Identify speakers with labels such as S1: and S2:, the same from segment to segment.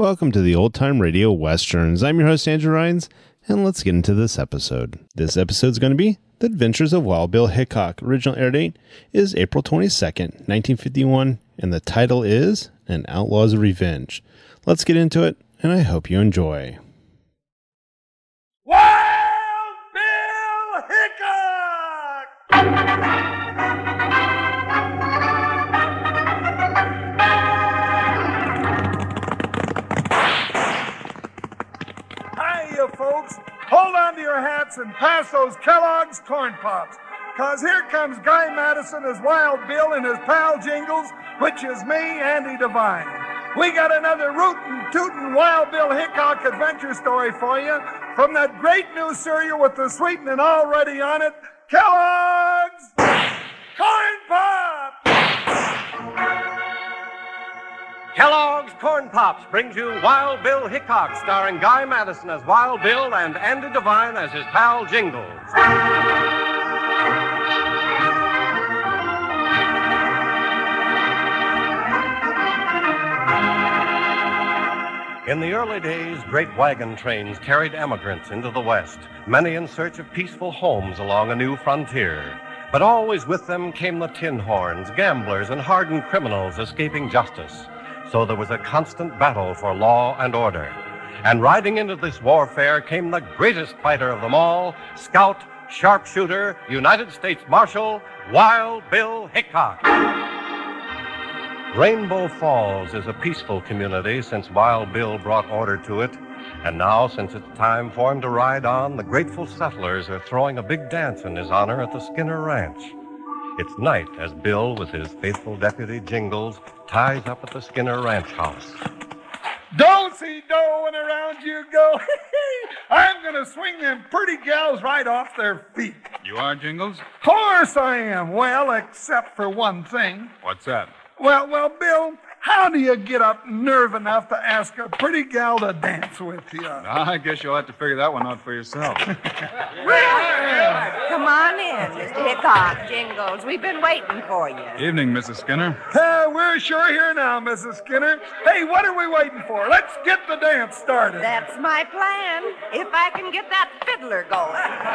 S1: Welcome to the Old Time Radio Westerns. I'm your host, Andrew Rhynes, and let's get into this episode. This episode's going to be The Adventures of Wild Bill Hickok. Original air date is April 22nd, 1951, and the title is An Outlaw's Revenge. Let's get into it, and I hope you enjoy.
S2: Wild Bill Hickok! Hiya, folks. Hold on to your hats and pass those Kellogg's Corn Pops. Because here comes Guy Madison as Wild Bill and his pal Jingles, which is me, Andy Devine. We got another rootin', tootin' Wild Bill Hickok adventure story for you from that great new cereal with the sweetening already on it, Kellogg's Corn Pops!
S3: Kellogg's Corn Pops brings you Wild Bill Hickok, starring Guy Madison as Wild Bill and Andy Devine as his pal Jingles. In the early days, great wagon trains carried emigrants into the West, many in search of peaceful homes along a new frontier. But always with them came the tin horns, gamblers, and hardened criminals escaping justice. So there was a constant battle for law and order. And riding into this warfare came the greatest fighter of them all, scout, sharpshooter, United States Marshal, Wild Bill Hickok. Rainbow Falls is a peaceful community since Wild Bill brought order to it. And now, since it's time for him to ride on, the grateful settlers are throwing a big dance in his honor at the Skinner Ranch. It's night as Bill, with his faithful deputy Jingles, ties up at the Skinner Ranch house.
S2: Do-si-do and around you go. I'm going to swing them pretty gals right off their feet.
S4: You are, Jingles?
S2: Of course I am. Well, except for one thing.
S4: What's that?
S2: Well, Bill, how do you get up nerve enough to ask a pretty gal to dance with you?
S4: I guess you'll have to figure that one out for yourself.
S5: Come on in, Mr. Hickok, Jingles. We've been waiting for you.
S4: Evening, Mrs. Skinner.
S2: We're sure here now, Mrs. Skinner. Hey, what are we waiting for? Let's get the dance started.
S5: That's my plan, if I can get that fiddler going.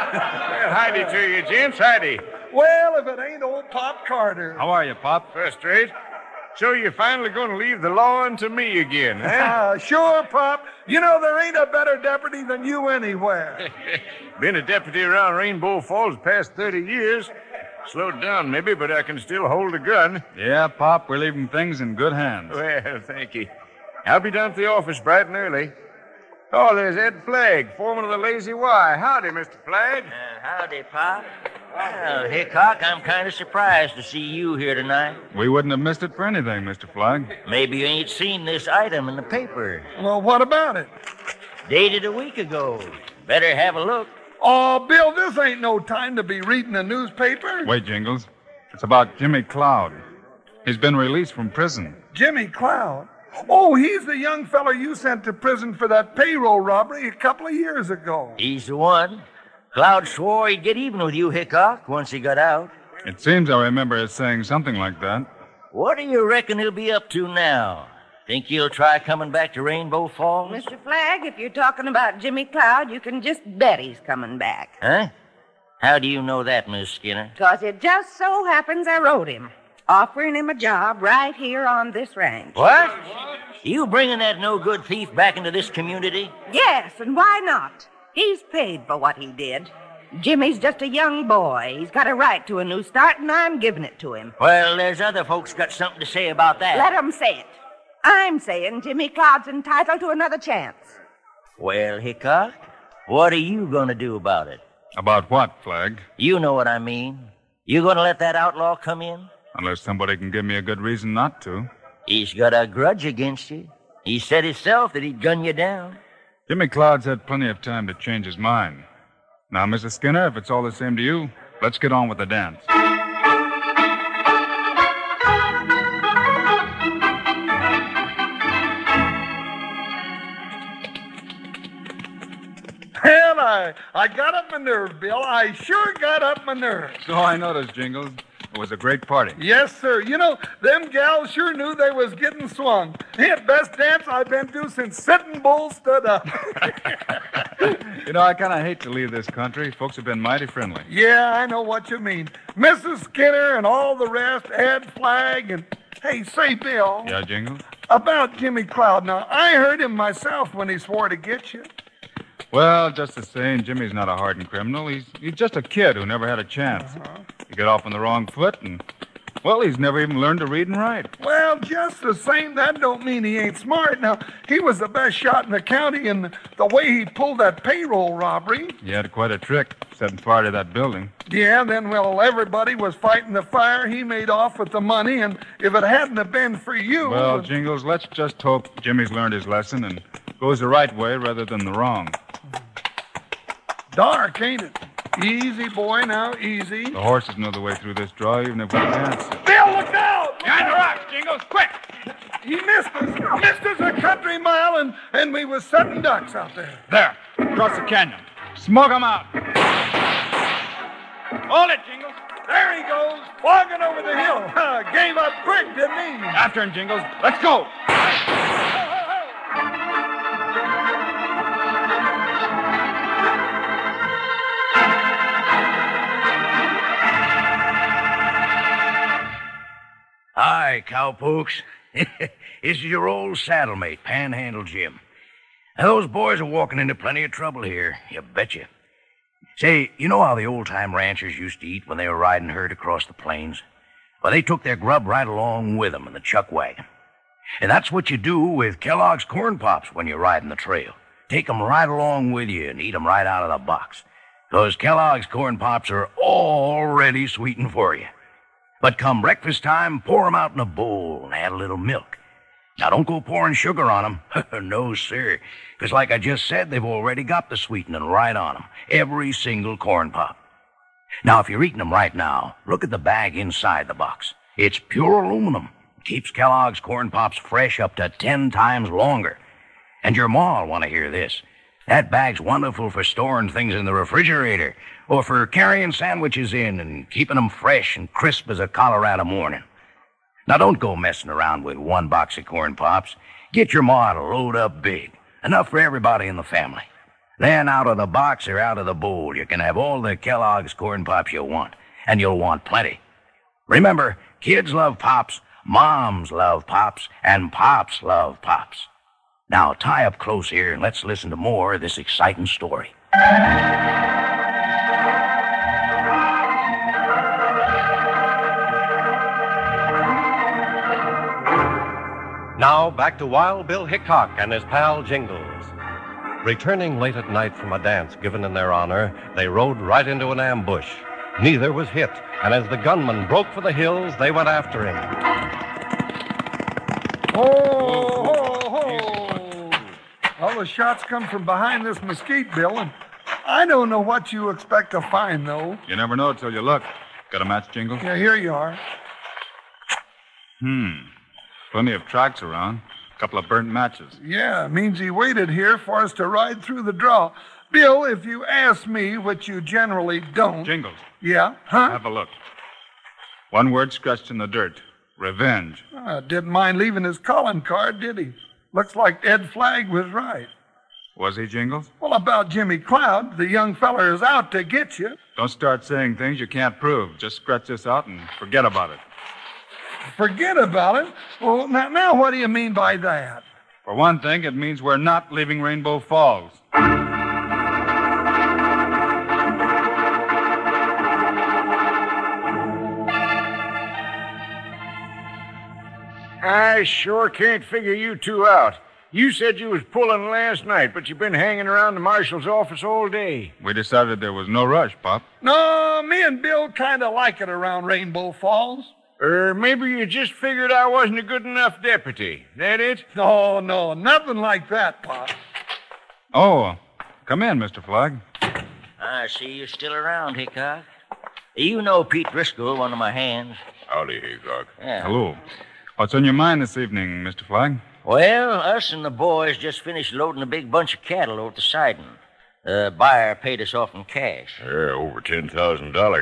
S6: Well, howdy to you, gents. Howdy.
S2: Well, if it ain't old Pop Carter.
S4: How are you, Pop?
S6: First rate. So you're finally going to leave the law unto me again, eh?
S2: Sure, Pop. You know, there ain't a better deputy than you anywhere.
S6: Been a deputy around Rainbow Falls the past 30 years. Slowed down, maybe, but I can still hold a gun.
S4: Yeah, Pop, we're leaving things in good hands.
S6: Well, thank you. I'll be down to the office bright and early. Oh, there's Ed Flagg, foreman of the Lazy Y. Howdy, Mr. Flagg.
S7: Howdy, Pop. Well, Hickok, I'm kind of surprised to see you here tonight.
S4: We wouldn't have missed it for anything, Mr. Flagg.
S7: Maybe you ain't seen this item in the paper.
S2: Well, what about it?
S7: Dated a week ago. Better have a look.
S2: Oh, Bill, this ain't no time to be reading a newspaper.
S4: Wait, Jingles. It's about Jimmy Cloud. He's been released from prison.
S2: Jimmy Cloud? Oh, he's the young feller you sent to prison for that payroll robbery a couple of years ago.
S7: He's the one. Cloud swore he'd get even with you, Hickok, once he got out.
S4: It seems I remember us saying something like that.
S7: What do you reckon he'll be up to now? Think he'll try coming back to Rainbow Falls?
S5: Mr. Flagg, if you're talking about Jimmy Cloud, you can just bet he's coming back.
S7: Huh? How do you know that, Miss Skinner?
S5: 'Cause it just so happens I wrote him, offering him a job right here on this ranch.
S7: What? You bringing that no-good thief back into this community?
S5: Yes, and why not? He's paid for what he did. Jimmy's just a young boy. He's got a right to a new start, and I'm giving it to him.
S7: Well, there's other folks got something to say about that.
S5: Let 'em say it. I'm saying Jimmy Cloud's entitled to another chance.
S7: Well, Hickok, what are you going to do about it?
S4: About what, Flagg?
S7: You know what I mean. You going to let that outlaw come in?
S4: Unless somebody can give me a good reason not to.
S7: He's got a grudge against you. He said himself that he'd gun you down.
S4: Jimmy Cloud's had plenty of time to change his mind. Now, Mrs. Skinner, if it's all the same to you, let's get on with the dance.
S2: Well, I got up my nerve, Bill. I sure got up my nerve.
S4: So I noticed, Jingles. It was a great party.
S2: Yes, sir. You know, them gals sure knew they was getting swung. The best dance I've been to since Sitting Bull stood up.
S4: You know, I kind of hate to leave this country. Folks have been mighty friendly.
S2: Yeah, I know what you mean. Mrs. Skinner and all the rest, Ed Flagg, and... Hey, say, Bill.
S4: Yeah, Jingles?
S2: About Jimmy Cloud. Now, I heard him myself when he swore to get you.
S4: Well, just the same, Jimmy's not a hardened criminal. He's just a kid who never had a chance. He got off on the wrong foot, and, well, he's never even learned to read and write.
S2: Well, just the same, that don't mean he ain't smart. Now, he was the best shot in the county, and the way he pulled that payroll robbery...
S4: He had quite a trick, setting fire to that building.
S2: Yeah, then, well, everybody was fighting the fire. He made off with the money, and if it hadn't have been for you...
S4: Well, Jingles, let's just hope Jimmy's learned his lesson and goes the right way rather than the wrong.
S2: Dark, ain't it? Easy, boy, now, easy.
S4: The horses know the way through this draw, even if we can't.
S2: Bill, look out!
S4: Behind the rocks, Jingles, quick!
S2: He missed us. Missed us a country mile, and we was setting ducks out there.
S4: There, across the canyon. Smoke 'em out. Hold it, Jingles.
S2: There he goes, flogging over the hill. Gave up quick, didn't he?
S4: After him, Jingles. Let's go.
S7: Hi, cowpokes. This is your old saddlemate, Panhandle Jim. Now, those boys are walking into plenty of trouble here, you betcha. Say, you know how the old-time ranchers used to eat when they were riding herd across the plains? Well, they took their grub right along with them in the chuck wagon. And that's what you do with Kellogg's Corn Pops when you're riding the trail. Take 'em right along with you and eat 'em right out of the box. 'Cause Kellogg's Corn Pops are already sweetened for you. But come breakfast time, pour 'em out in a bowl and add a little milk. Now, don't go pouring sugar on 'em. No, sir. 'Cause like I just said, they've already got the sweetening right on 'em. Every single corn pop. Now, if you're eating 'em right now, look at the bag inside the box. It's pure aluminum. Keeps Kellogg's Corn Pops fresh up to 10 times longer. And your ma'll want to hear this. That bag's wonderful for storing things in the refrigerator or for carrying sandwiches in and keeping 'em fresh and crisp as a Colorado morning. Now, don't go messing around with one box of Corn Pops. Get your ma to load up big, enough for everybody in the family. Then out of the box or out of the bowl, you can have all the Kellogg's Corn Pops you want, and you'll want plenty. Remember, kids love Pops, moms love Pops, and Pops love Pops. Now, tie up close here and let's listen to more of this exciting story.
S3: Now, back to Wild Bill Hickok and his pal Jingles. Returning late at night from a dance given in their honor, they rode right into an ambush. Neither was hit, and as the gunman broke for the hills, they went after him.
S2: All the shots come from behind this mesquite, Bill, and I don't know what you expect to find, though.
S4: You never know till you look. Got a match, Jingles?
S2: Yeah, here you are.
S4: Plenty of tracks around. A couple of burnt matches.
S2: Yeah, means he waited here for us to ride through the draw. Bill, if you ask me, which you generally don't...
S4: Jingles.
S2: Yeah? Huh?
S4: Have a look. One word scratched in the dirt. Revenge.
S2: Didn't mind leaving his calling card, did he? Looks like Ed Flagg was right.
S4: Was he, Jingles?
S2: Well, about Jimmy Cloud, the young feller is out to get you.
S4: Don't start saying things you can't prove. Just scratch this out and forget about it.
S2: Forget about it? Well, now what do you mean by that?
S4: For one thing, it means we're not leaving Rainbow Falls.
S6: I sure can't figure you two out. You said you was pulling last night, but you've been hanging around the marshal's office all day.
S4: We decided there was no rush, Pop.
S2: No, me and Bill kind of like it around Rainbow Falls.
S6: Or maybe you just figured I wasn't a good enough deputy. That it?
S2: No, nothing like that, Pop.
S4: Oh, come in, Mr. Flagg.
S7: I see you're still around, Hickok. You know Pete Driscoll, one of my hands.
S6: Howdy, Hickok.
S7: Yeah.
S4: Hello. What's on your mind this evening, Mr. Flagg?
S7: Well, us and the boys just finished loading a big bunch of cattle over the siding. The buyer paid us off in cash.
S6: Yeah, over $10,000.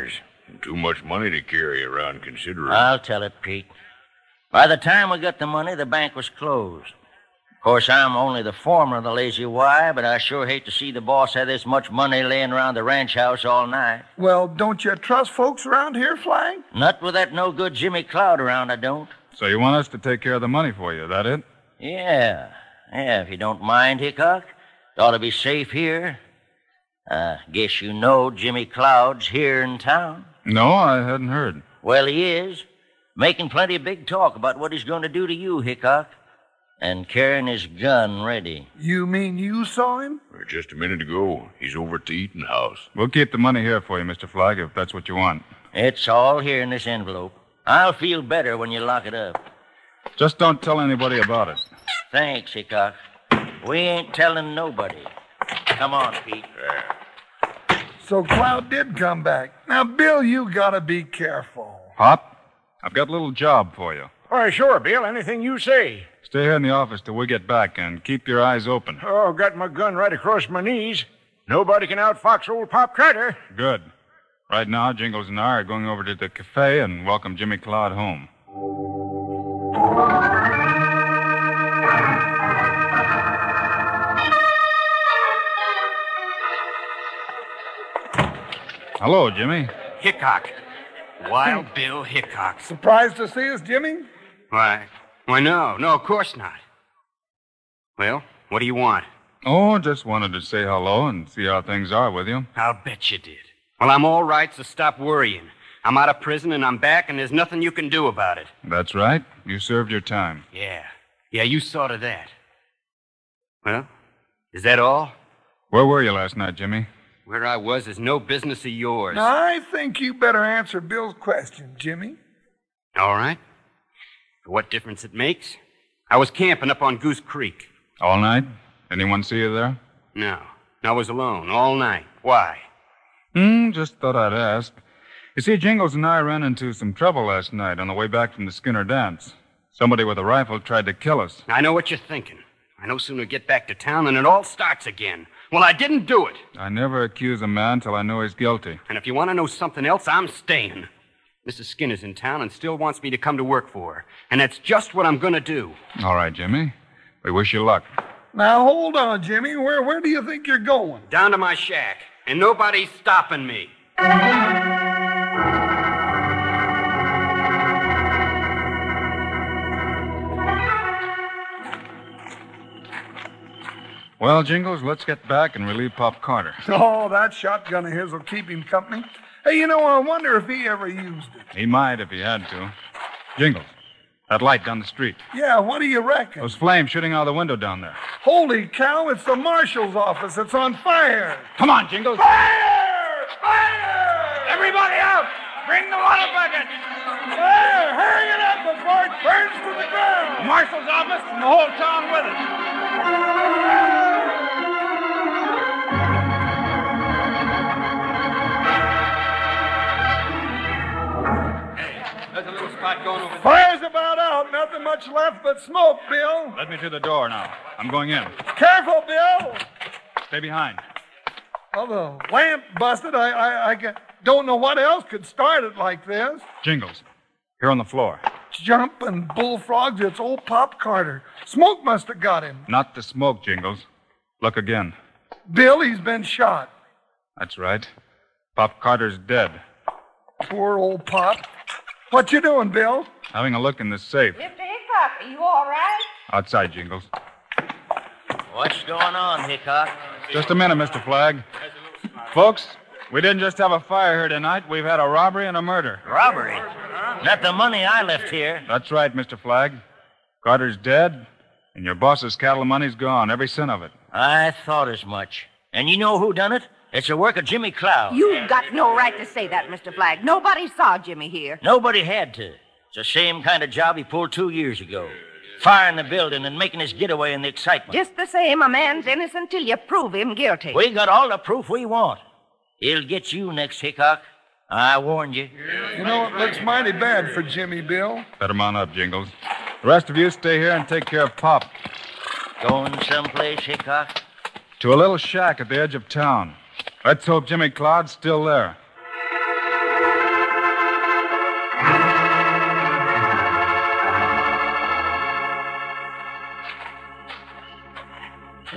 S8: Too much money to carry around, considering.
S7: I'll tell it, Pete. By the time we got the money, the bank was closed. Of course, I'm only the foreman of the Lazy Y, but I sure hate to see the boss have this much money laying around the ranch house all night.
S2: Well, don't you trust folks around here, Flag?
S7: Not with that no-good Jimmy Cloud around, I don't.
S4: So you want us to take care of the money for you, that it?
S7: Yeah, if you don't mind, Hickok. It ought to be safe here. Guess you know Jimmy Cloud's here in town.
S4: No, I hadn't heard.
S7: Well, he is. Making plenty of big talk about what he's going to do to you, Hickok. And carrying his gun ready.
S2: You mean you saw him?
S8: Just a minute ago, he's over at the eating house.
S4: We'll keep the money here for you, Mr. Flagg, if that's what you want.
S7: It's all here in this envelope. I'll feel better when you lock it up.
S4: Just don't tell anybody about it.
S7: Thanks, Hickok. We ain't telling nobody. Come on, Pete.
S2: So Cloud did come back. Now, Bill, you gotta be careful.
S4: Pop, I've got a little job for you.
S6: Why, sure, Bill. Anything you say.
S4: Stay here in the office till we get back and keep your eyes open.
S6: Oh, got my gun right across my knees. Nobody can outfox old Pop Carter.
S4: Good. Right now, Jingles and I are going over to the cafe and welcome Jimmy Cloud home. Hello, Jimmy.
S9: Hickok. Wild Bill Hickok.
S2: Surprised to see us, Jimmy?
S9: Why, no, of course not. Well, what do you want?
S4: Oh, just wanted to say hello and see how things are with you.
S9: I'll bet you did. Well, I'm all right, so stop worrying. I'm out of prison and I'm back, and there's nothing you can do about it.
S4: That's right. You served your time.
S9: Yeah, you saw to that. Well, is that all?
S4: Where were you last night, Jimmy?
S9: Where I was is no business of yours.
S2: Now, I think you better answer Bill's question, Jimmy.
S9: All right. For what difference it makes? I was camping up on Goose Creek.
S4: All night? Anyone see you there?
S9: No. I was alone all night. Why?
S4: Just thought I'd ask. You see, Jingles and I ran into some trouble last night on the way back from the Skinner dance. Somebody with a rifle tried to kill us.
S9: I know what you're thinking. I no sooner get back to town than it all starts again. Well, I didn't do it.
S4: I never accuse a man till I know he's guilty.
S9: And if you want to know something else, I'm staying. Mrs. Skinner's in town and still wants me to come to work for her. And that's just what I'm going to do.
S4: All right, Jimmy. We wish you luck.
S2: Now, hold on, Jimmy. Where do you think you're going?
S9: Down to my shack. And nobody's stopping me.
S4: Well, Jingles, let's get back and relieve Pop Carter.
S2: Oh, that shotgun of his will keep him company. Hey, I wonder if he ever used it.
S4: He might if he had to. Jingles, that light down the street.
S2: Yeah, what do you reckon?
S4: Those flames shooting out of the window down there.
S2: Holy cow, it's the marshal's office. It's on fire.
S4: Come on, Jingles.
S6: Fire! Fire! Everybody out! Bring the water bucket!
S2: Fire! Hurry it up before it burns to the ground!
S6: The marshal's office and the whole town with it.
S9: There's a little spot going over there.
S2: Fire's about out. Nothing much left but smoke, Bill.
S4: Let me through the door now. I'm going in.
S2: Careful, Bill.
S4: Stay behind.
S2: Well, the lamp busted. I don't know what else could start it like this.
S4: Jingles, here on the floor.
S2: Jumping bullfrogs, it's old Pop Carter. Smoke must have got him.
S4: Not the smoke, Jingles. Look again.
S2: Bill, he's been shot.
S4: That's right. Pop Carter's dead.
S2: Poor old Pop. What you doing, Bill?
S4: Having a look in the safe.
S5: Mr. Hickok, are you all right?
S4: Outside, Jingles.
S7: What's going on, Hickok?
S4: Just a minute, Mr. Flagg. Folks, we didn't just have a fire here tonight. We've had a robbery and a murder.
S7: Robbery? Not the money I left here.
S4: That's right, Mr. Flagg. Carter's dead, and your boss's cattle money's gone, every cent of it.
S7: I thought as much. And you know who done it? It's the work of Jimmy Cloud.
S5: You've got no right to say that, Mr. Flagg. Nobody saw Jimmy here.
S7: Nobody had to. It's the same kind of job he pulled 2 years ago. Firing the building and making his getaway in the excitement.
S5: Just the same, a man's innocent till you prove him guilty.
S7: We got all the proof we want. He'll get you next, Hickok. I warned you.
S2: It looks mighty bad for Jimmy, Bill.
S4: Better mount up, Jingles. The rest of you stay here and take care of Pop.
S7: Going someplace, Hickok?
S4: To a little shack at the edge of town. Let's hope Jimmy Cloud's still there.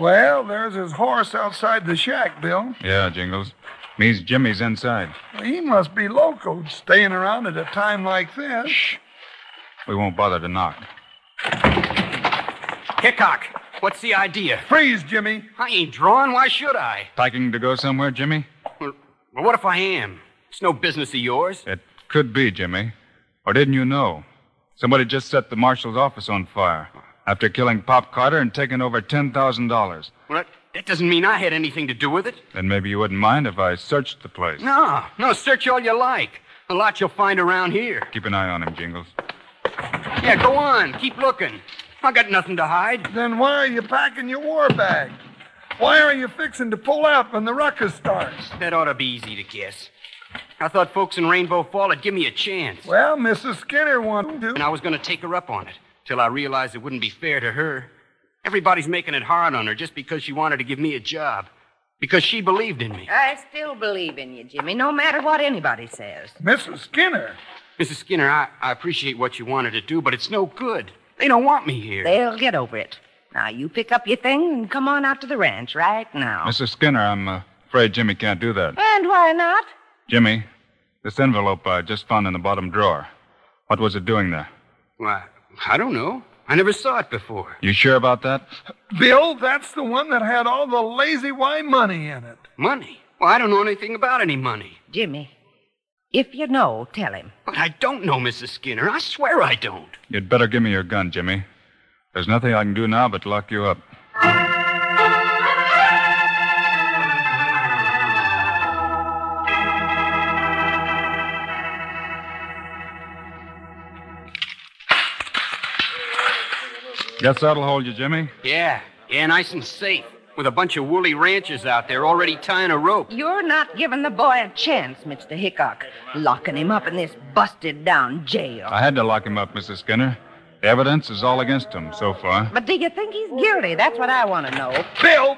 S2: Well, there's his horse outside the shack, Bill.
S4: Yeah, Jingles. Means Jimmy's inside.
S2: Well, he must be local, staying around at a time like this.
S4: Shh. We won't bother to knock.
S9: Hickok, what's the idea?
S2: Freeze, Jimmy.
S9: I ain't drawn. Why should I?
S4: Packing to go somewhere, Jimmy?
S9: Well, what if I am? It's no business of yours.
S4: It could be, Jimmy. Or didn't you know? Somebody just set the marshal's office on fire after killing Pop Carter and taking over $10,000.
S9: Well, that doesn't mean I had anything to do with it.
S4: Then maybe you wouldn't mind if I searched the place.
S9: No, search all you like. A lot you'll find around here.
S4: Keep an eye on him, Jingles.
S9: Yeah, go on. Keep looking. I got nothing to hide.
S2: Then why are you packing your war bag? Why are you fixing to pull out when the ruckus starts?
S9: That ought to be easy to guess. I thought folks in Rainbow Fall would give me a chance.
S2: Well, Mrs. Skinner wanted to.
S9: And I was going to take her up on it, till I realized it wouldn't be fair to her. Everybody's making it hard on her just because she wanted to give me a job. Because she believed in me.
S5: I still believe in you, Jimmy, no matter what anybody says.
S2: Mrs. Skinner?
S9: Mrs. Skinner, I appreciate what you wanted to do, but it's no good. They don't want me here.
S5: They'll get over it. Now, you pick up your things and come on out to the ranch right now.
S4: Mrs. Skinner, I'm afraid Jimmy can't do that.
S5: And why not?
S4: Jimmy, this envelope I just found in the bottom drawer. What was it doing there?
S9: Why, I don't know. I never saw it before.
S4: You sure about that?
S2: Bill, that's the one that had all the Lazy Y money in it.
S9: Money? Well, I don't know anything about any money.
S5: Jimmy, if you know, tell him.
S9: But I don't know, Mrs. Skinner. I swear I don't.
S4: You'd better give me your gun, Jimmy. There's nothing I can do now but lock you up. Guess that'll hold you, Jimmy.
S9: Yeah, nice and safe. With a bunch of woolly ranchers out there already tying a rope.
S5: You're not giving the boy a chance, Mr. Hickok. Locking him up in this busted-down jail.
S4: I had to lock him up, Mrs. Skinner. The evidence is all against him so far.
S5: But do you think he's guilty? That's what I want to know.
S2: Bill!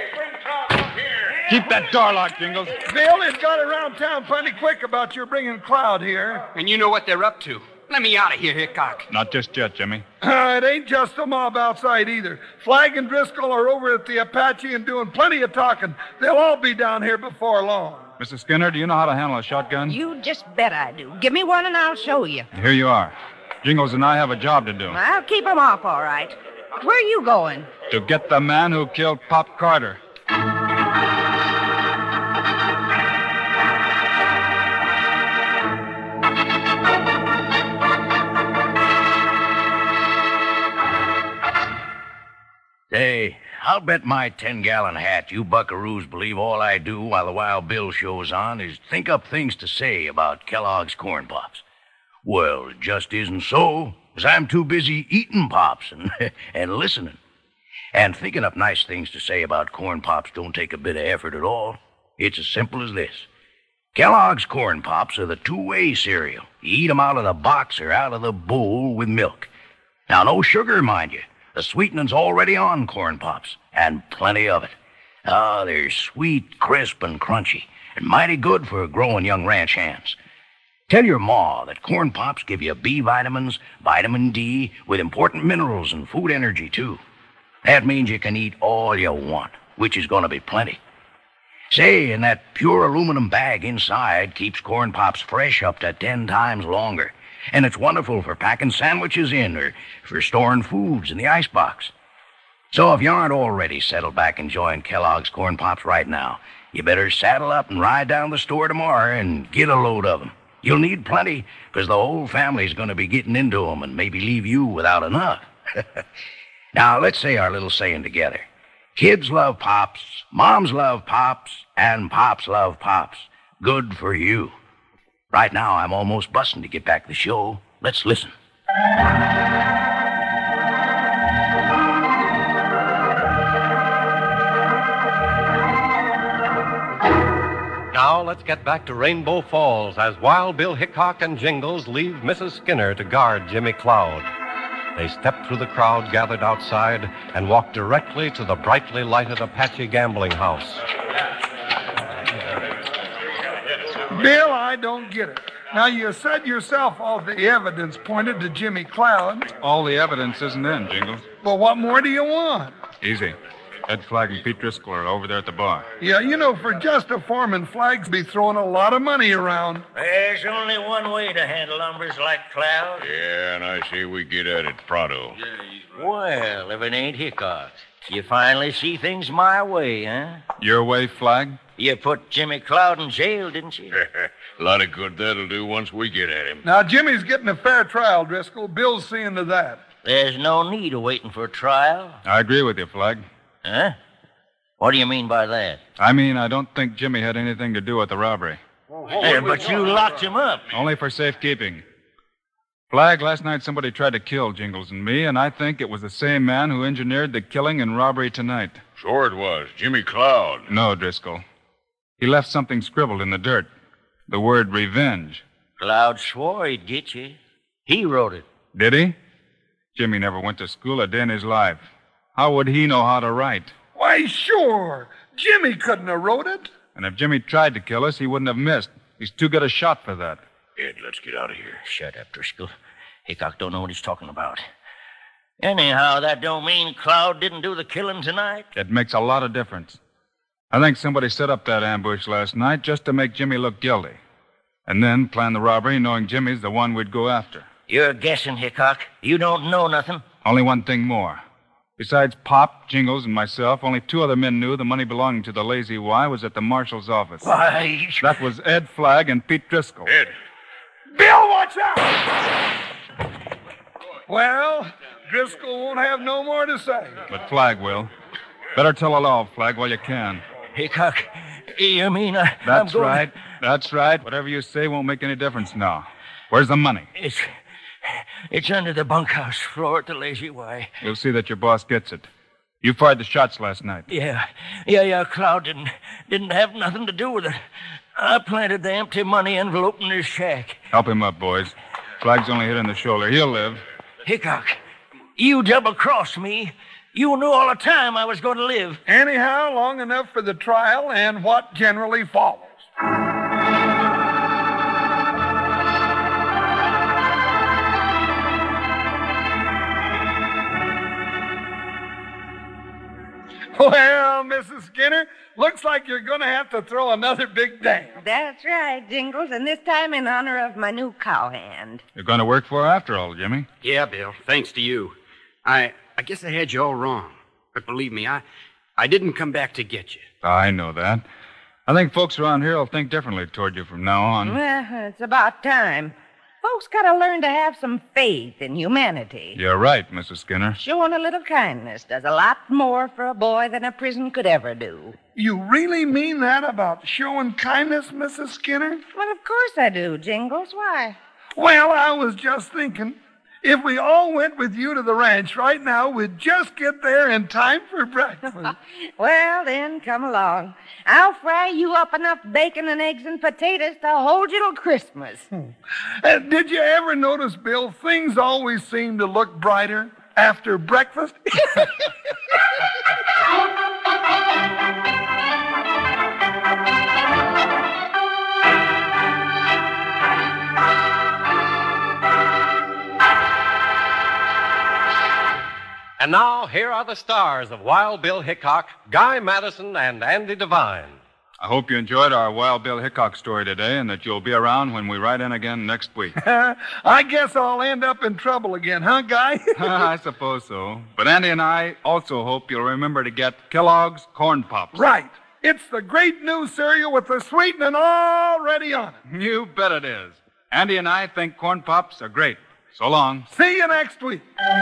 S4: Keep that door locked, Jingles.
S2: Bill, it got around town plenty quick about your bringing Cloud here.
S9: And you know what they're up to. Let me out of here, Hickok.
S4: Not just yet, Jimmy.
S2: It ain't just the mob outside either. Flag and Driscoll are over at the Apache and doing plenty of talking. They'll all be down here before long.
S4: Mrs. Skinner, do you know how to handle a shotgun?
S5: You just bet I do. Give me one and I'll show you.
S4: Here you are. Jingles and I have a job to do.
S5: I'll keep him off, all right. Where are you going?
S4: To get the man who killed Pop Carter.
S7: Say, I'll bet my 10-gallon hat you buckaroos believe all I do while the Wild Bill show's on is think up things to say about Kellogg's Corn Pops. Well, it just isn't so, 'cause I'm too busy eating Pops and listening. And thinking up nice things to say about Corn Pops don't take a bit of effort at all. It's as simple as this. Kellogg's Corn Pops are the two-way cereal. You eat 'em out of the box or out of the bowl with milk. Now, no sugar, mind you. The sweetening's already on Corn Pops, and plenty of it. They're sweet, crisp, and crunchy, and mighty good for growing young ranch hands. Tell your ma that Corn Pops give you B vitamins, vitamin D, with important minerals and food energy, too. That means you can eat all you want, which is going to be plenty. Say, and that pure aluminum bag inside keeps Corn Pops fresh up to 10 times longer. And it's wonderful for packing sandwiches in or for storing foods in the icebox. So if you aren't already settled back enjoying Kellogg's Corn Pops right now, you better saddle up and ride down the store tomorrow and get a load of them. You'll need plenty, because the whole family's going to be getting into them and maybe leave you without enough. Now, let's say our little saying together. Kids love Pops, moms love Pops, and Pops love Pops. Good for you. Right now, I'm almost busting to get back to the show. Let's listen.
S3: Now let's get back to Rainbow Falls as Wild Bill Hickok and Jingles leave Mrs. Skinner to guard Jimmy Cloud. They step through the crowd gathered outside and walk directly to the brightly lighted Apache gambling house.
S2: Bill, I don't get it. Now, you said yourself all the evidence pointed to Jimmy Cloud.
S4: All the evidence isn't in, Jingles.
S2: Well, what more do you want?
S4: Easy. Ed Flagg and Pete Driscoll are over there at the bar.
S2: Yeah, you know, for just a foreman, Flagg's be throwing a lot of money around.
S10: There's only one way to handle numbers like Cloud.
S8: Yeah, and I say we get at it pronto.
S10: Well, if it ain't Hickok, you finally see things my way, huh?
S4: Your way, Flagg?
S10: You put Jimmy Cloud in jail, didn't you?
S8: A lot of good that'll do once we get at him.
S2: Now, Jimmy's getting a fair trial, Driscoll. Bill's seeing to that.
S10: There's no need of waiting for a trial.
S4: I agree with you, Flagg.
S10: Huh? What do you mean by that?
S4: I mean, I don't think Jimmy had anything to do with the robbery.
S10: Hey, but you locked him up.
S4: Only for safekeeping. Flagg, last night somebody tried to kill Jingles and me, and I think it was the same man who engineered the killing and robbery tonight.
S8: Sure it was. Jimmy Cloud.
S4: No, Driscoll. He left something scribbled in the dirt. The word revenge.
S10: Cloud swore he'd get you. He wrote it.
S4: Did he? Jimmy never went to school a day in his life. How would he know how to write?
S2: Why, sure. Jimmy couldn't have wrote it.
S4: And if Jimmy tried to kill us, he wouldn't have missed. He's too good a shot for that.
S8: Ed, let's get out of here.
S10: Shut up, Driscoll. Hickok don't know what he's talking about. Anyhow, that don't mean Cloud didn't do the killing tonight.
S4: It makes a lot of difference. I think somebody set up that ambush last night just to make Jimmy look guilty. And then plan the robbery knowing Jimmy's the one we'd go after.
S10: You're guessing, Hickok. You don't know nothing.
S4: Only one thing more. Besides Pop, Jingles, and myself, only two other men knew the money belonging to the Lazy Y was at the marshal's office.
S10: Why?
S4: That was Ed Flagg and Pete Driscoll.
S8: Ed.
S2: Bill, watch out! Well, Driscoll won't have no more to say.
S4: But Flagg will. Better tell it all, Flagg, while you can.
S10: Hickok, you mean
S4: That's right. That's right. Whatever you say won't make any difference now. Where's the money?
S10: It's under the bunkhouse floor at the Lazy Y.
S4: You'll see that your boss gets it. You fired the shots last night.
S10: Yeah. Cloud didn't have nothing to do with it. I planted the empty money envelope in his shack.
S4: Help him up, boys. Flagg's only hit in the shoulder. He'll live.
S10: Hickok, you double-crossed me. You knew all the time I was going to live.
S2: Anyhow, long enough for the trial and what generally follows. Well, Mrs. Skinner, looks like you're going to have to throw another big dance.
S5: That's right, Jingles, and this time in honor of my new cowhand.
S4: You're going to work for her after all, Jimmy.
S9: Yeah, Bill, thanks to you. I guess I had you all wrong. But believe me, I didn't come back to get you.
S4: I know that. I think folks around here will think differently toward you from now on.
S5: Well, it's about time. Folks gotta learn to have some faith in humanity.
S4: You're right, Mrs. Skinner.
S5: Showing a little kindness does a lot more for a boy than a prison could ever do.
S2: You really mean that about showing kindness, Mrs. Skinner?
S5: Well, of course I do, Jingles. Why?
S2: Well, I was just thinking, if we all went with you to the ranch right now, we'd just get there in time for breakfast.
S5: Well, then, come along. I'll fry you up enough bacon and eggs and potatoes to hold you till Christmas.
S2: Did you ever notice, Bill, things always seem to look brighter after breakfast?
S3: And now, here are the stars of Wild Bill Hickok, Guy Madison, and Andy Devine.
S4: I hope you enjoyed our Wild Bill Hickok story today and that you'll be around when we write in again next week.
S2: I guess I'll end up in trouble again, huh, Guy?
S4: I suppose so. But Andy and I also hope you'll remember to get Kellogg's Corn Pops.
S2: Right. It's the great new cereal with the sweetening already on it.
S4: You bet it is. Andy and I think Corn Pops are great. So long.
S2: See you next week.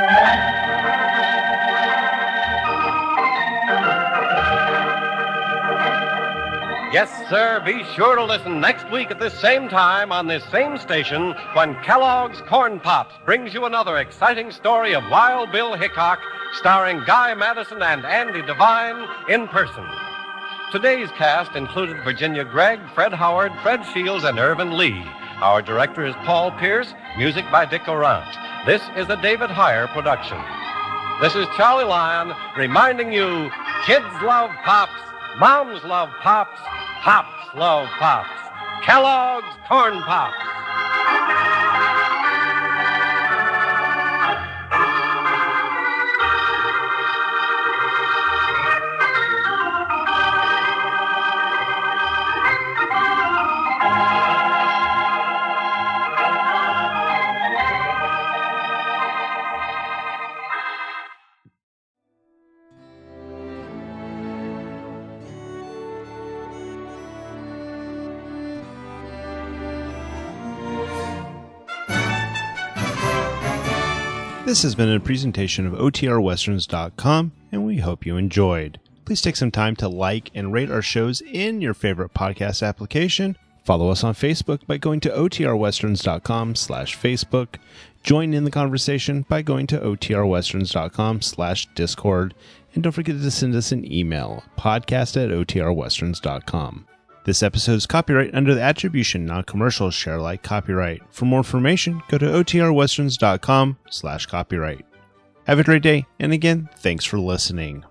S3: Yes, sir. Be sure to listen next week at this same time on this same station when Kellogg's Corn Pops brings you another exciting story of Wild Bill Hickok, starring Guy Madison and Andy Devine in person. Today's cast included Virginia Gregg, Fred Howard, Fred Shields, and Irvin Lee. Our director is Paul Pierce, music by Dick Orant. This is a David Heyer production. This is Charlie Lyon reminding you, kids love Pops, moms love Pops, Pops love Pops. Kellogg's Corn Pops.
S1: This has been a presentation of OTRWesterns.com, and we hope you enjoyed. Please take some time to like and rate our shows in your favorite podcast application. Follow us on Facebook by going to OTRWesterns.com/Facebook. Join in the conversation by going to OTRWesterns.com/Discord. And don't forget to send us an email, podcast@OTRWesterns.com. This episode is copyright under the Attribution Non-Commercial Share Alike copyright. For more information, go to OTRWesterns.com/copyright. Have a great day, and again, thanks for listening.